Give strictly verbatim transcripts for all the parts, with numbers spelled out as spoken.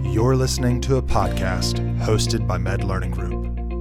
You're listening to a podcast hosted by Med Learning Group.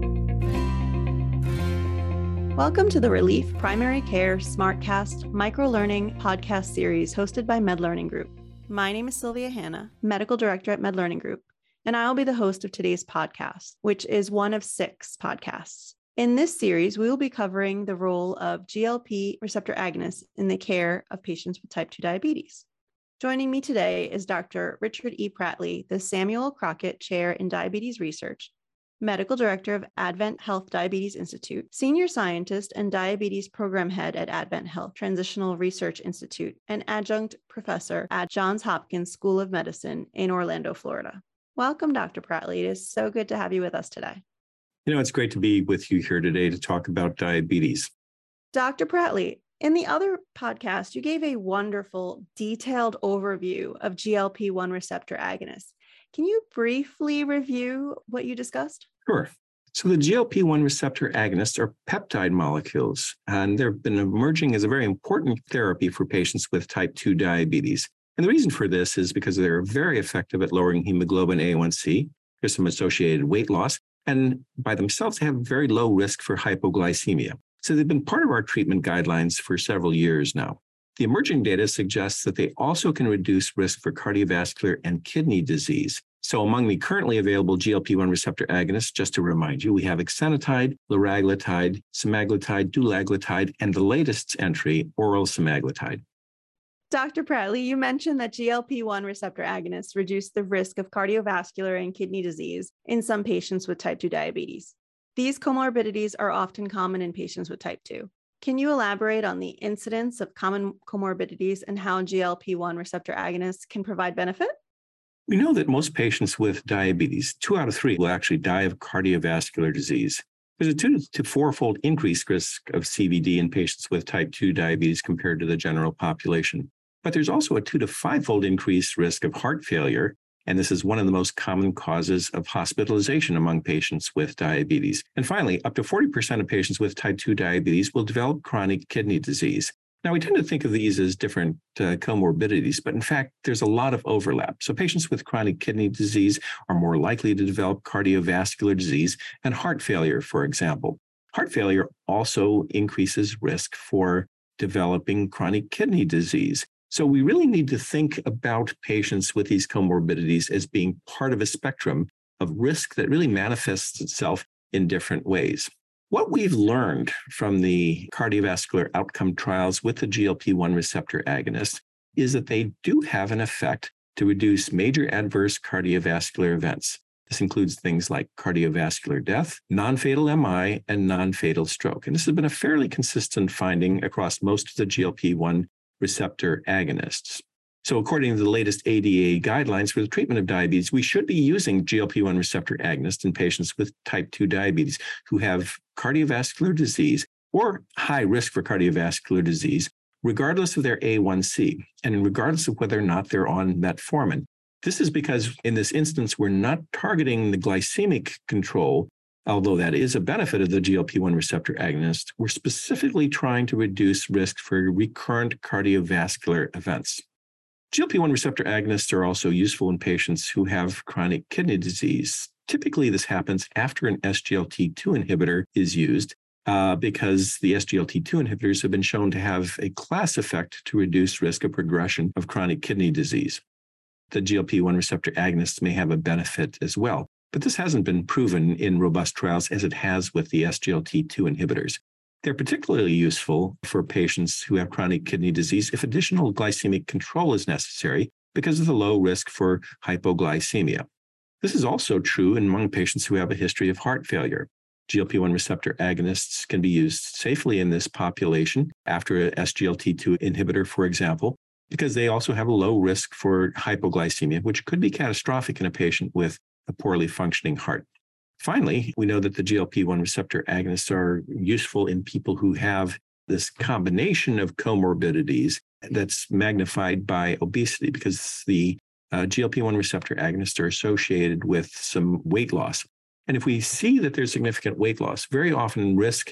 Welcome to the Relief Primary Care SmartCast Microlearning podcast series hosted by Med Learning Group. My name is Sylvia Hanna, Medical Director at Med Learning Group, and I'll be the host of today's podcast, which is one of six podcasts. In this series, we will be covering the role of G L P receptor agonists in the care of patients with type two diabetes. Joining me today is Doctor Richard E. Prattley, the Samuel Crockett Chair in Diabetes Research, Medical Director of Advent Health Diabetes Institute, Senior Scientist and Diabetes Program Head at Advent Health Transitional Research Institute, and Adjunct Professor at Johns Hopkins School of Medicine in Orlando, Florida. Welcome, Doctor Prattley. It is so good to have you with us today. You know, it's great to be with you here today to talk about diabetes. Doctor Prattley, in the other podcast, you gave a wonderful, detailed overview of G L P one receptor agonists. Can you briefly review what you discussed? Sure. So the G L P one receptor agonists are peptide molecules, and they've been emerging as a very important therapy for patients with type two diabetes. And the reason for this is because they're very effective at lowering hemoglobin A one C. There's some associated weight loss, and by themselves, they have very low risk for hypoglycemia. So they've been part of our treatment guidelines for several years now. The emerging data suggests that they also can reduce risk for cardiovascular and kidney disease. So among the currently available G L P one receptor agonists, just to remind you, we have exenatide, liraglutide, semaglutide, dulaglutide, and the latest entry, oral semaglutide. Doctor Prattley, you mentioned that G L P one receptor agonists reduce the risk of cardiovascular and kidney disease in some patients with type two diabetes. These comorbidities are often common in patients with type two. Can you elaborate on the incidence of common comorbidities and how G L P one receptor agonists can provide benefit? We know that most patients with diabetes, two out of three, will actually die of cardiovascular disease. There's a two to four-fold increased risk of C V D in patients with type two diabetes compared to the general population. But there's also a two to five-fold increased risk of heart failure, and this is one of the most common causes of hospitalization among patients with diabetes. And finally, up to forty percent of patients with type two diabetes will develop chronic kidney disease. Now, we tend to think of these as different uh, comorbidities, but in fact, there's a lot of overlap. So patients with chronic kidney disease are more likely to develop cardiovascular disease and heart failure, for example. Heart failure also increases risk for developing chronic kidney disease. So we really need to think about patients with these comorbidities as being part of a spectrum of risk that really manifests itself in different ways. What we've learned from the cardiovascular outcome trials with the G L P one receptor agonist is that they do have an effect to reduce major adverse cardiovascular events. This includes things like cardiovascular death, non-fatal M I, and non-fatal stroke. And this has been a fairly consistent finding across most of the G L P one receptor agonists. So according to the latest A D A guidelines for the treatment of diabetes, we should be using G L P one receptor agonists in patients with type two diabetes who have cardiovascular disease or high risk for cardiovascular disease, regardless of their A one C and regardless of whether or not they're on metformin. This is because in this instance, we're not targeting the glycemic control. Although that is a benefit of the G L P one receptor agonist, we're specifically trying to reduce risk for recurrent cardiovascular events. G L P one receptor agonists are also useful in patients who have chronic kidney disease. Typically, this happens after an S G L T two inhibitor is used uh, because the S G L T two inhibitors have been shown to have a class effect to reduce risk of progression of chronic kidney disease. The G L P one receptor agonists may have a benefit as well. But this hasn't been proven in robust trials as it has with the S G L T two inhibitors. They're particularly useful for patients who have chronic kidney disease if additional glycemic control is necessary because of the low risk for hypoglycemia. This is also true among patients who have a history of heart failure. G L P one receptor agonists can be used safely in this population after a S G L T two inhibitor, for example, because they also have a low risk for hypoglycemia, which could be catastrophic in a patient with a poorly functioning heart. Finally, we know that the G L P one receptor agonists are useful in people who have this combination of comorbidities that's magnified by obesity because the uh, G L P one receptor agonists are associated with some weight loss. And if we see that there's significant weight loss, very often risk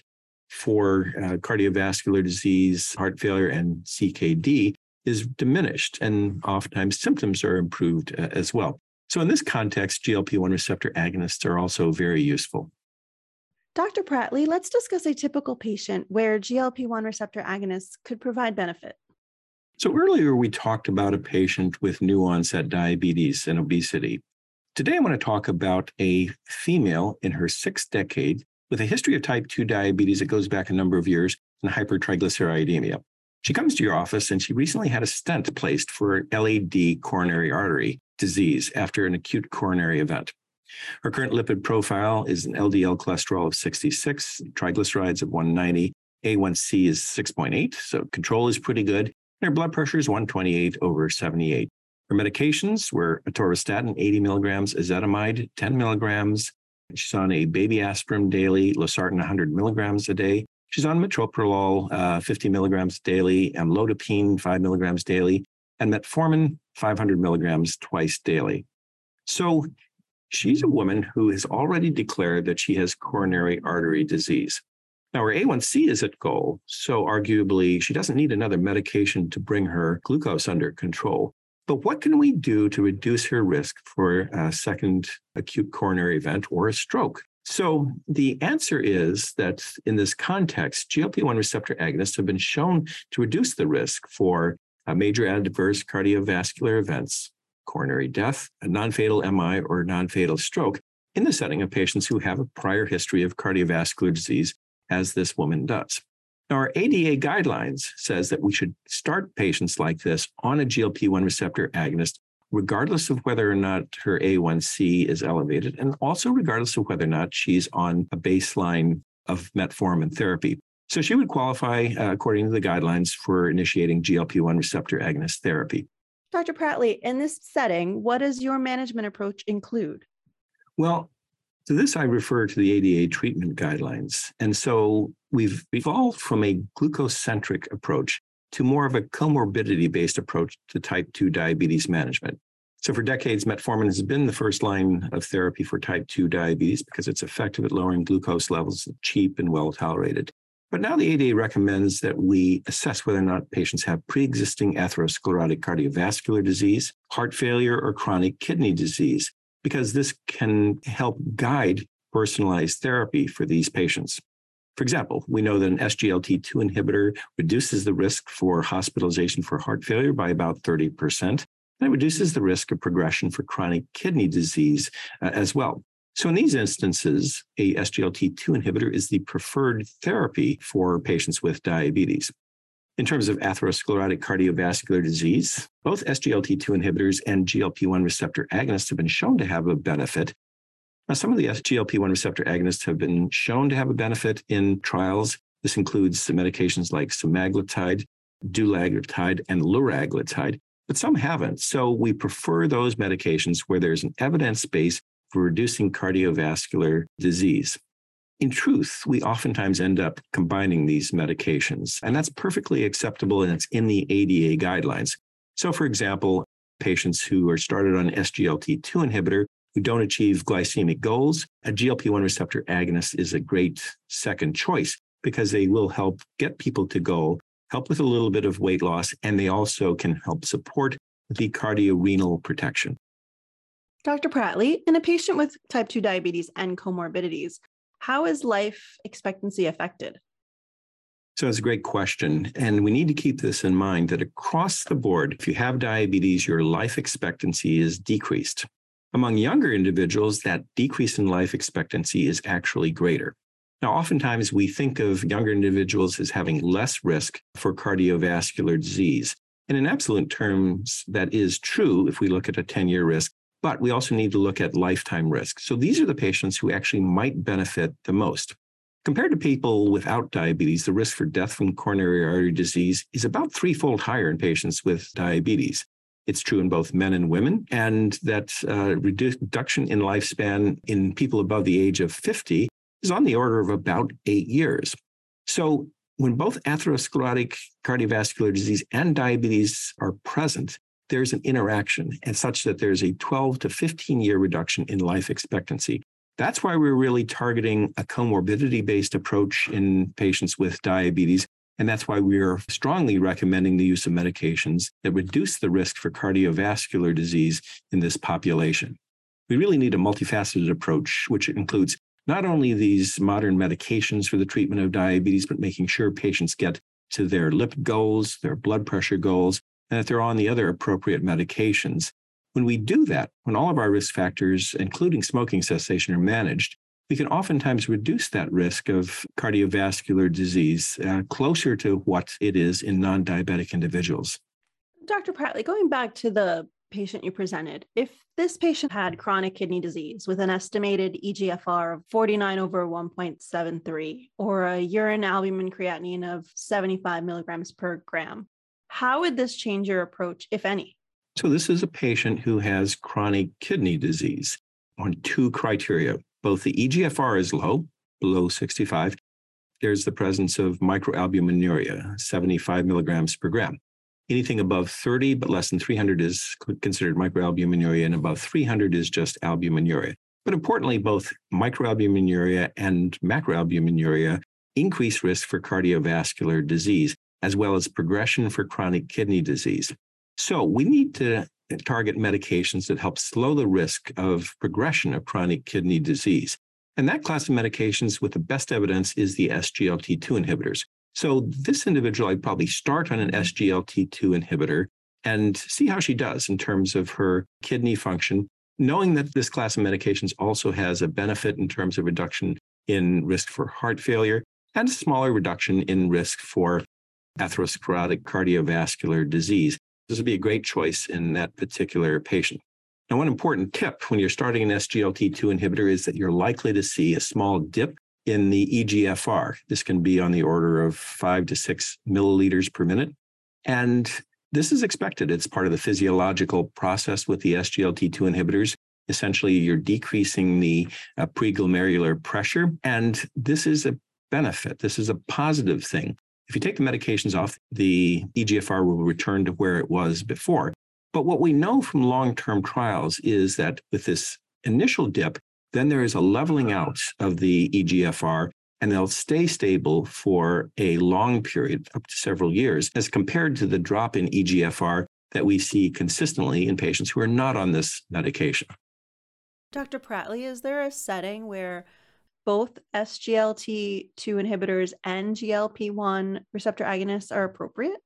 for uh, cardiovascular disease, heart failure, and C K D is diminished, and oftentimes symptoms are improved uh, as well. So in this context, G L P one receptor agonists are also very useful. Doctor Pratley, let's discuss a typical patient where G L P one receptor agonists could provide benefit. So earlier we talked about a patient with new onset diabetes and obesity. Today I want to talk about a female in her sixth decade with a history of type two diabetes that goes back a number of years and hypertriglyceridemia. She comes to your office and she recently had a stent placed for L A D coronary artery disease after an acute coronary event. Her current lipid profile is an L D L cholesterol of sixty-six, triglycerides of one ninety, A one C is six point eight, so control is pretty good. And her blood pressure is one twenty-eight over seventy-eight. Her medications were atorvastatin, eighty milligrams, ezetimibe, ten milligrams. She's on a baby aspirin daily, losartan, one hundred milligrams a day. She's on metoprolol, uh, fifty milligrams daily, amlodipine, five milligrams daily, and metformin, five hundred milligrams twice daily. So she's a woman who has already declared that she has coronary artery disease. Now, her A one C is at goal, so arguably she doesn't need another medication to bring her glucose under control. But what can we do to reduce her risk for a second acute coronary event or a stroke? So the answer is that in this context, G L P one receptor agonists have been shown to reduce the risk for uh, major adverse cardiovascular events, coronary death, a non-fatal M I, or non-fatal stroke in the setting of patients who have a prior history of cardiovascular disease, as this woman does. Now, our A D A guidelines says that we should start patients like this on a G L P one receptor agonist, regardless of whether or not her A one C is elevated, and also regardless of whether or not she's on a baseline of metformin therapy. So she would qualify, uh, according to the guidelines, for initiating G L P one receptor agonist therapy. Doctor Pratley, in this setting, what does your management approach include? Well, to this, I refer to the A D A treatment guidelines. And so we've evolved from a glucose-centric approach to more of a comorbidity-based approach to type two diabetes management. So for decades, metformin has been the first line of therapy for type two diabetes because it's effective at lowering glucose levels, cheap and well-tolerated. But now the A D A recommends that we assess whether or not patients have pre-existing atherosclerotic cardiovascular disease, heart failure, or chronic kidney disease, because this can help guide personalized therapy for these patients. For example, we know that an S G L T two inhibitor reduces the risk for hospitalization for heart failure by about thirty percent, and it reduces the risk of progression for chronic kidney disease uh, as well. So in these instances, a S G L T two inhibitor is the preferred therapy for patients with diabetes. In terms of atherosclerotic cardiovascular disease, both S G L T two inhibitors and G L P one receptor agonists have been shown to have a benefit. Now, some of the S G L P one receptor agonists have been shown to have a benefit in trials. This includes the medications like semaglutide, dulaglutide, and liraglutide, but some haven't. So we prefer those medications where there's an evidence base for reducing cardiovascular disease. In truth, we oftentimes end up combining these medications, and that's perfectly acceptable, and it's in the A D A guidelines. So, for example, patients who are started on an S G L T two inhibitor who don't achieve glycemic goals, a G L P one receptor agonist is a great second choice because they will help get people to goal, help with a little bit of weight loss, and they also can help support the cardiorenal protection. Doctor Pratley, in a patient with type two diabetes and comorbidities, how is life expectancy affected? So it's a great question. And we need to keep this in mind that across the board, if you have diabetes, your life expectancy is decreased. Among younger individuals, that decrease in life expectancy is actually greater. Now, oftentimes we think of younger individuals as having less risk for cardiovascular disease. And in absolute terms, that is true if we look at a ten-year risk. But we also need to look at lifetime risk. So these are the patients who actually might benefit the most. Compared to people without diabetes, the risk for death from coronary artery disease is about threefold higher in patients with diabetes. It's true in both men and women, and that uh, redu- reduction in lifespan in people above the age of fifty is on the order of about eight years. So when both atherosclerotic cardiovascular disease and diabetes are present, there's an interaction, and such that there's a twelve to fifteen year reduction in life expectancy. That's why we're really targeting a comorbidity-based approach in patients with diabetes, And that's why we're strongly recommending the use of medications that reduce the risk for cardiovascular disease in this population. We really need a multifaceted approach, which includes not only these modern medications for the treatment of diabetes, but making sure patients get to their lipid goals, their blood pressure goals, and that they're on the other appropriate medications. When we do that, when all of our risk factors, including smoking cessation, are managed, we can oftentimes reduce that risk of cardiovascular disease uh, closer to what it is in non-diabetic individuals. Doctor Pratley, going back to the patient you presented, if this patient had chronic kidney disease with an estimated E G F R of forty-nine over one point seven three or a urine albumin creatinine of seventy-five milligrams per gram, how would this change your approach, if any? So this is a patient who has chronic kidney disease on two criteria. Both the E G F R is low, below sixty-five. There's the presence of microalbuminuria, seventy-five milligrams per gram. Anything above thirty but less than three hundred is considered microalbuminuria, and above three hundred is just albuminuria. But importantly, both microalbuminuria and macroalbuminuria increase risk for cardiovascular disease, as well as progression for chronic kidney disease. So we need to target medications that help slow the risk of progression of chronic kidney disease. And that class of medications with the best evidence is the S G L T two inhibitors. So this individual, I'd probably start on an S G L T two inhibitor and see how she does in terms of her kidney function, knowing that this class of medications also has a benefit in terms of reduction in risk for heart failure and a smaller reduction in risk for atherosclerotic cardiovascular disease. This would be a great choice in that particular patient. Now, one important tip when you're starting an S G L T two inhibitor is that you're likely to see a small dip in the E G F R. This can be on the order of five to six milliliters per minute. And this is expected. It's part of the physiological process with the S G L T two inhibitors. Essentially, you're decreasing the uh, preglomerular pressure. And this is a benefit. This is a positive thing. If you take the medications off, the E G F R will return to where it was before. But what we know from long-term trials is that with this initial dip, then there is a leveling out of the E G F R, and they'll stay stable for a long period, up to several years, as compared to the drop in E G F R that we see consistently in patients who are not on this medication. Doctor Pratley, is there a setting where both S G L T two inhibitors and G L P one receptor agonists are appropriate?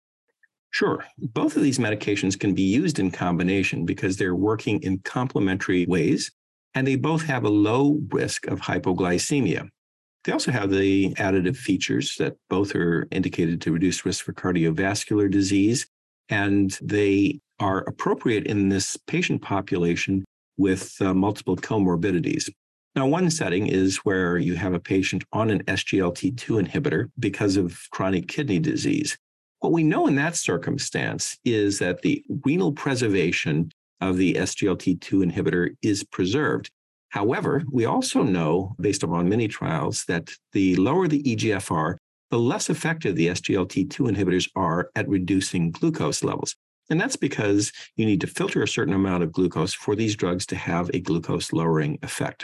Sure. Both of these medications can be used in combination because they're working in complementary ways, and they both have a low risk of hypoglycemia. They also have the additive features that both are indicated to reduce risk for cardiovascular disease, and they are appropriate in this patient population with uh, multiple comorbidities. Now, one setting is where you have a patient on an S G L T two inhibitor because of chronic kidney disease. What we know in that circumstance is that the renal preservation of the S G L T two inhibitor is preserved. However, we also know, based upon many trials, that the lower the E G F R, the less effective the S G L T two inhibitors are at reducing glucose levels. And that's because you need to filter a certain amount of glucose for these drugs to have a glucose-lowering effect.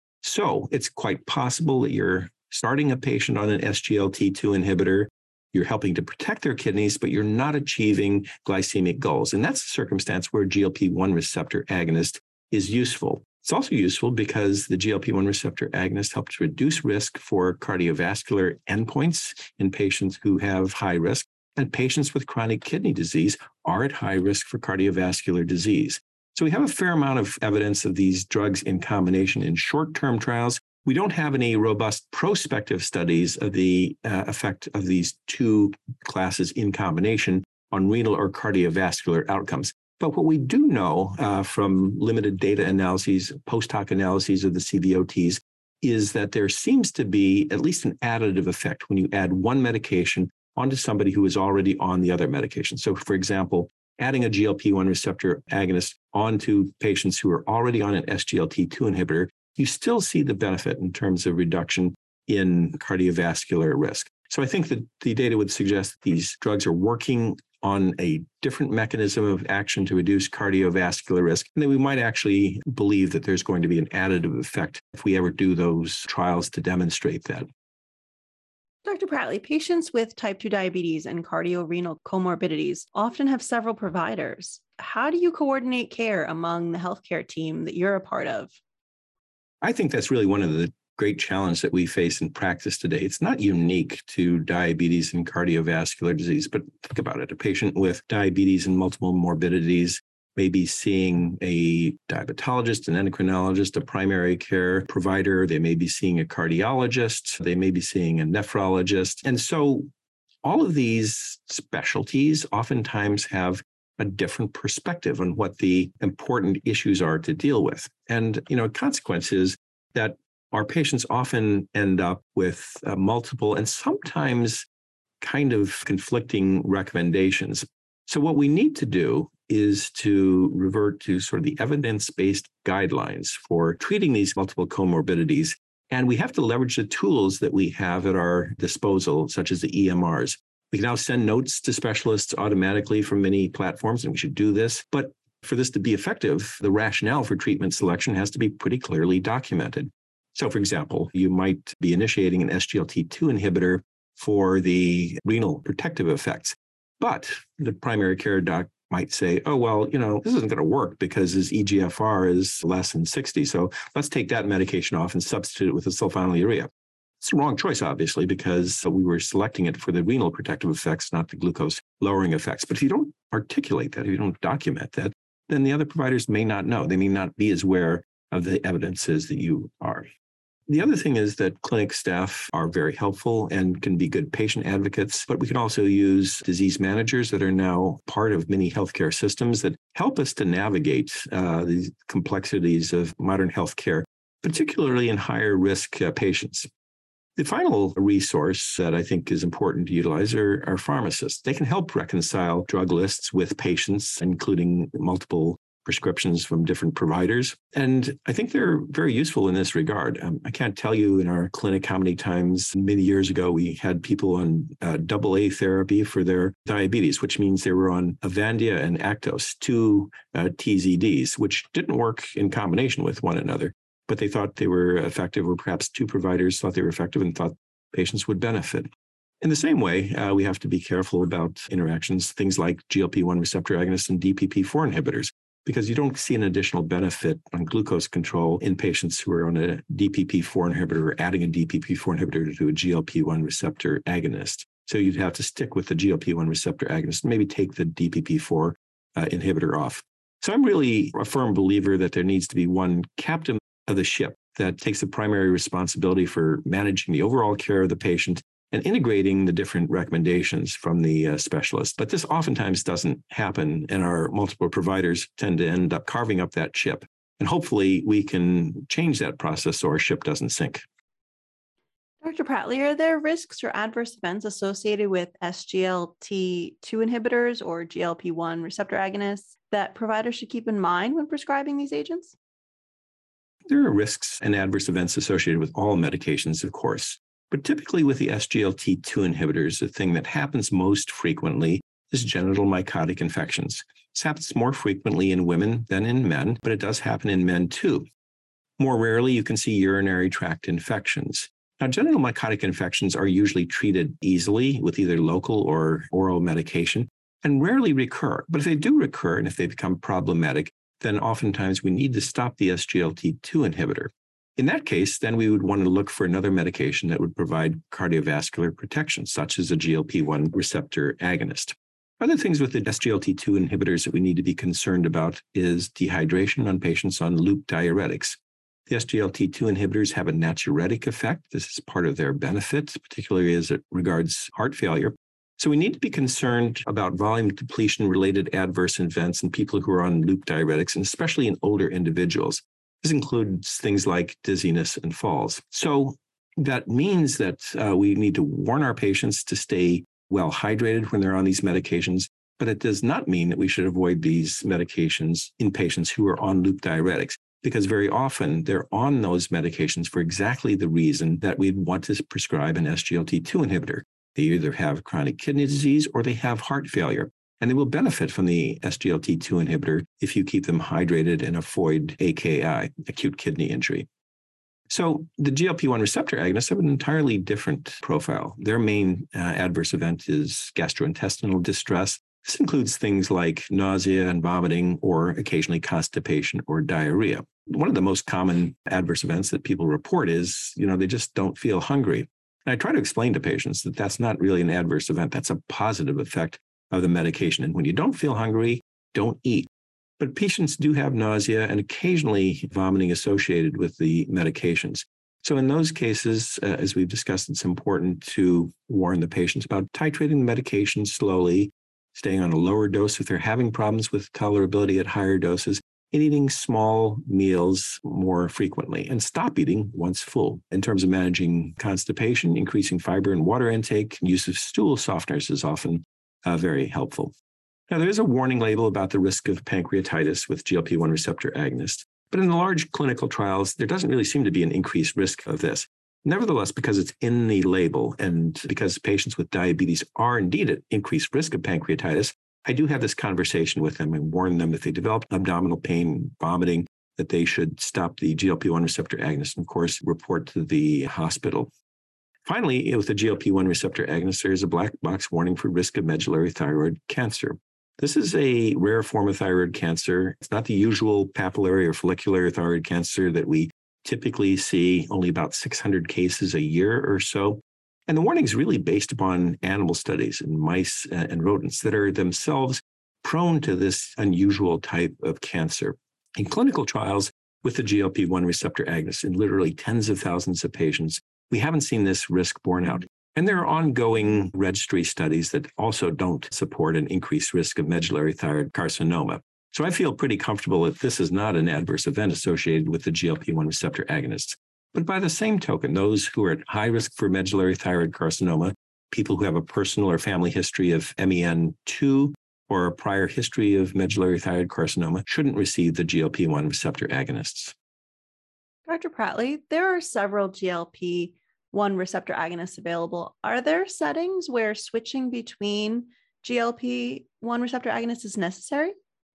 So it's quite possible that you're starting a patient on an S G L T two inhibitor, you're helping to protect their kidneys, but you're not achieving glycemic goals. And that's a circumstance where G L P one receptor agonist is useful. It's also useful because the G L P one receptor agonist helps reduce risk for cardiovascular endpoints in patients who have high risk, and patients with chronic kidney disease are at high risk for cardiovascular disease. So we have a fair amount of evidence of these drugs in combination in short-term trials. We don't have any robust prospective studies of the uh, effect of these two classes in combination on renal or cardiovascular outcomes. But what we do know uh, from limited data analyses, post-hoc analyses of the C V O Ts, is that there seems to be at least an additive effect when you add one medication onto somebody who is already on the other medication. So, for example, adding a G L P one receptor agonist onto patients who are already on an S G L T two inhibitor, you still see the benefit in terms of reduction in cardiovascular risk. So I think that the data would suggest that these drugs are working on a different mechanism of action to reduce cardiovascular risk, and that we might actually believe that there's going to be an additive effect if we ever do those trials to demonstrate that. Doctor Prattley, patients with type two diabetes and cardiorenal comorbidities often have several providers. How do you coordinate care among the healthcare team that you're a part of? I think that's really one of the great challenges that we face in practice today. It's not unique to diabetes and cardiovascular disease, but think about it. A patient with diabetes and multiple morbidities may be seeing a diabetologist, an endocrinologist, a primary care provider. They may be seeing a cardiologist. They may be seeing a nephrologist. And so all of these specialties oftentimes have a different perspective on what the important issues are to deal with. And, you know, a consequence is that our patients often end up with uh, multiple and sometimes kind of conflicting recommendations. So what we need to do is to revert to sort of the evidence-based guidelines for treating these multiple comorbidities. And we have to leverage the tools that we have at our disposal, such as the E M Rs. We can now send notes to specialists automatically from many platforms, and we should do this. But for this to be effective, the rationale for treatment selection has to be pretty clearly documented. So, for example, you might be initiating an S G L T two inhibitor for the renal protective effects. But the primary care doc might say, oh, well, you know, this isn't going to work because his E G F R is less than sixty. So let's take that medication off and substitute it with a sulfonylurea. It's the wrong choice, obviously, because we were selecting it for the renal protective effects, not the glucose lowering effects. But if you don't articulate that, if you don't document that, then the other providers may not know. They may not be as aware of the evidences that you are. The other thing is that clinic staff are very helpful and can be good patient advocates, but we can also use disease managers that are now part of many healthcare systems that help us to navigate uh, the complexities of modern healthcare, particularly in higher risk uh, patients. The final resource that I think is important to utilize are, are pharmacists. They can help reconcile drug lists with patients, including multiple prescriptions from different providers. And I think they're very useful in this regard. Um, I can't tell you in our clinic how many times many years ago we had people on uh, double A therapy for their diabetes, which means they were on Avandia and Actos, two uh, T Z Ds, which didn't work in combination with one another, but they thought they were effective, or perhaps two providers thought they were effective and thought patients would benefit. In the same way, uh, we have to be careful about interactions, things like G L P one receptor agonists and D P P four inhibitors, because you don't see an additional benefit on glucose control in patients who are on a D P P four inhibitor or adding a D P P four inhibitor to a G L P one receptor agonist. So you'd have to stick with the G L P one receptor agonist, maybe take the D P P four uh, inhibitor off. So I'm really a firm believer that there needs to be one captain of the ship that takes the primary responsibility for managing the overall care of the patient and integrating the different recommendations from the uh, specialist. But this oftentimes doesn't happen, and our multiple providers tend to end up carving up that ship. And hopefully we can change that process so our ship doesn't sink. Doctor Prattley, are there risks or adverse events associated with S G L T two inhibitors or G L P one receptor agonists that providers should keep in mind when prescribing these agents? There are risks and adverse events associated with all medications, of course. But typically with the S G L T two inhibitors, the thing that happens most frequently is genital mycotic infections. This happens more frequently in women than in men, but it does happen in men too. More rarely, you can see urinary tract infections. Now, genital mycotic infections are usually treated easily with either local or oral medication and rarely recur. But if they do recur and if they become problematic, then oftentimes we need to stop the S G L T two inhibitor. In that case, then we would want to look for another medication that would provide cardiovascular protection, such as a G L P one receptor agonist. Other things with the S G L T two inhibitors that we need to be concerned about is dehydration on patients on loop diuretics. The S G L T two inhibitors have a natriuretic effect. This is part of their benefit, particularly as it regards heart failure. So we need to be concerned about volume depletion-related adverse events in people who are on loop diuretics, and especially in older individuals. This includes things like dizziness and falls. So that means that uh, we need to warn our patients to stay well hydrated when they're on these medications, but it does not mean that we should avoid these medications in patients who are on loop diuretics, because very often they're on those medications for exactly the reason that we'd want to prescribe an S G L T two inhibitor. They either have chronic kidney disease or they have heart failure. And they will benefit from the S G L T two inhibitor if you keep them hydrated and avoid A K I, acute kidney injury. So the G L P one receptor agonists have an entirely different profile. Their main uh, adverse event is gastrointestinal distress. This includes things like nausea and vomiting, or occasionally constipation or diarrhea. One of the most common adverse events that people report is, you know, they just don't feel hungry. And I try to explain to patients that that's not really an adverse event. That's a positive effect of the medication. And when you don't feel hungry, don't eat. But patients do have nausea and occasionally vomiting associated with the medications. So in those cases, uh, as we've discussed, it's important to warn the patients about titrating the medication slowly, staying on a lower dose if they're having problems with tolerability at higher doses, and eating small meals more frequently, and stop eating once full. In terms of managing constipation, increasing fiber and water intake, use of stool softeners is often uh, very helpful. Now, there is a warning label about the risk of pancreatitis with G L P one receptor agonists, but in the large clinical trials, there doesn't really seem to be an increased risk of this. Nevertheless, because it's in the label and because patients with diabetes are indeed at increased risk of pancreatitis, I do have this conversation with them and warn them if they develop abdominal pain, vomiting, that they should stop the G L P one receptor agonist and, of course, report to the hospital. Finally, with the G L P one receptor agonist, there is a black box warning for risk of medullary thyroid cancer. This is a rare form of thyroid cancer. It's not the usual papillary or follicular thyroid cancer that we typically see, only about six hundred cases a year or so. And the warning is really based upon animal studies in mice and rodents that are themselves prone to this unusual type of cancer. In clinical trials with the G L P one receptor agonist in literally tens of thousands of patients, we haven't seen this risk borne out. And there are ongoing registry studies that also don't support an increased risk of medullary thyroid carcinoma. So I feel pretty comfortable that this is not an adverse event associated with the G L P one receptor agonists. But by the same token, those who are at high risk for medullary thyroid carcinoma, people who have a personal or family history of M E N two or a prior history of medullary thyroid carcinoma, shouldn't receive the G L P one receptor agonists. Doctor Pratley, there are several G L P one receptor agonists available. Are there settings where switching between G L P one receptor agonists is necessary?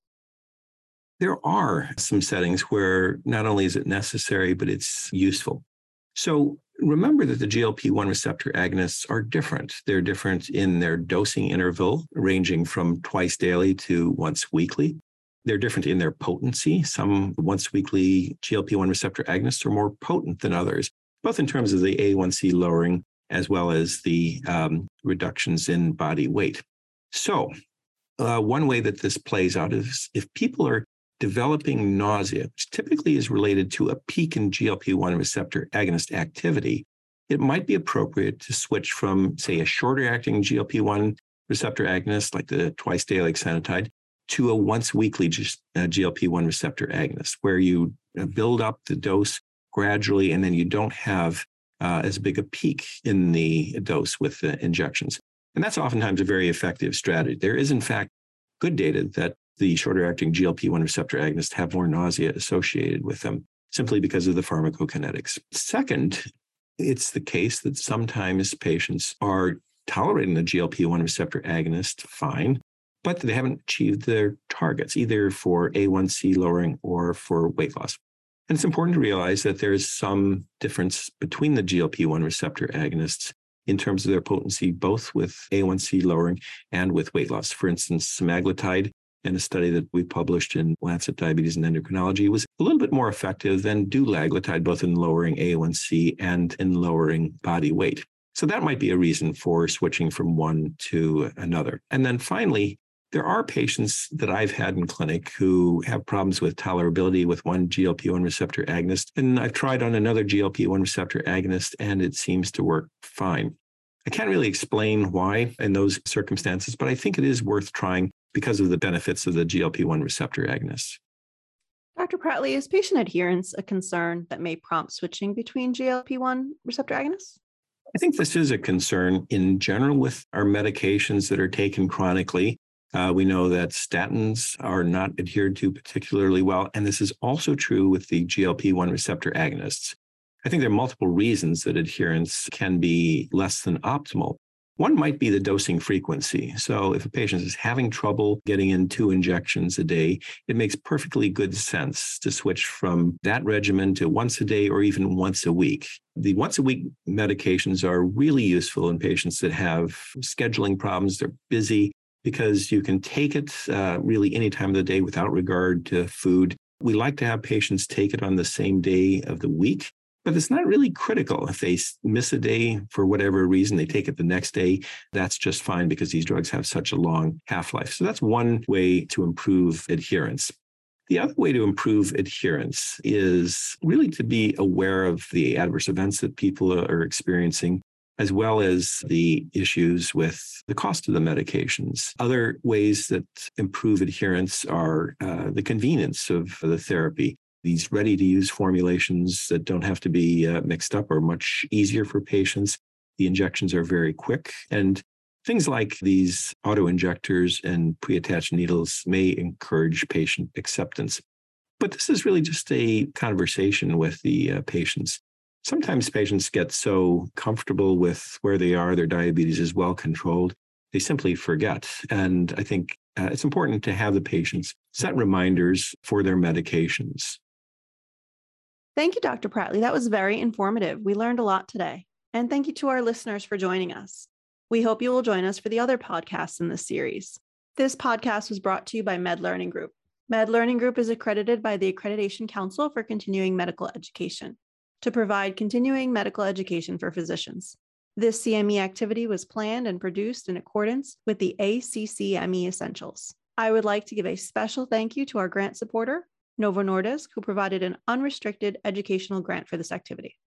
There are some settings where not only is it necessary, but it's useful. So remember that the G L P one receptor agonists are different. They're different in their dosing interval, ranging from twice daily to once weekly. They're different in their potency. Some once weekly G L P one receptor agonists are more potent than others, both in terms of the A one C lowering as well as the um, reductions in body weight. So uh, one way that this plays out is if people are developing nausea, which typically is related to a peak in G L P one receptor agonist activity, it might be appropriate to switch from, say, a shorter acting G L P one receptor agonist like the twice daily exenatide to a once weekly uh, G L P one receptor agonist, where you build up the dose gradually and then you don't have uh, as big a peak in the dose with the injections. And that's oftentimes a very effective strategy. There is, in fact, good data that the shorter acting G L P one receptor agonists have more nausea associated with them simply because of the pharmacokinetics. Second, it's the case that sometimes patients are tolerating the G L P one receptor agonist fine, but they haven't achieved their targets, either for A one C lowering or for weight loss. And it's important to realize that there is some difference between the G L P one receptor agonists in terms of their potency, both with A one C lowering and with weight loss. For instance, semaglutide, in a study that we published in Lancet Diabetes and Endocrinology, was a little bit more effective than dulaglutide, both in lowering A one C and in lowering body weight. So that might be a reason for switching from one to another. And then finally, there are patients that I've had in clinic who have problems with tolerability with one G L P one receptor agonist, and I've tried on another G L P one receptor agonist, and it seems to work fine. I can't really explain why in those circumstances, but I think it is worth trying because of the benefits of the G L P one receptor agonists. Doctor Pratley, is patient adherence a concern that may prompt switching between G L P one receptor agonists? I think this is a concern in general with our medications that are taken chronically. Uh, we know that statins are not adhered to particularly well, and this is also true with the G L P one receptor agonists. I think there are multiple reasons that adherence can be less than optimal. One might be the dosing frequency. So if a patient is having trouble getting in two injections a day, it makes perfectly good sense to switch from that regimen to once a day or even once a week. The once a week medications are really useful in patients that have scheduling problems. They're busy because you can take it uh, really any time of the day without regard to food. We like to have patients take it on the same day of the week. But it's not really critical. If they miss a day for whatever reason, they take it the next day, that's just fine because these drugs have such a long half-life. So that's one way to improve adherence. The other way to improve adherence is really to be aware of the adverse events that people are experiencing, as well as the issues with the cost of the medications. Other ways that improve adherence are uh, the convenience of the therapy. These ready-to-use formulations that don't have to be uh, mixed up are much easier for patients. The injections are very quick. And things like these auto-injectors and pre-attached needles may encourage patient acceptance. But this is really just a conversation with the uh, patients. Sometimes patients get so comfortable with where they are, their diabetes is well controlled, they simply forget. And I think uh, it's important to have the patients set reminders for their medications. Thank you, Doctor Pratley. That was very informative. We learned a lot today. And thank you to our listeners for joining us. We hope you will join us for the other podcasts in this series. This podcast was brought to you by MedLearning Group. MedLearning Group is accredited by the Accreditation Council for Continuing Medical Education to provide continuing medical education for physicians. This C M E activity was planned and produced in accordance with the A C C M E Essentials. I would like to give a special thank you to our grant supporter, Novo Nordisk, who provided an unrestricted educational grant for this activity.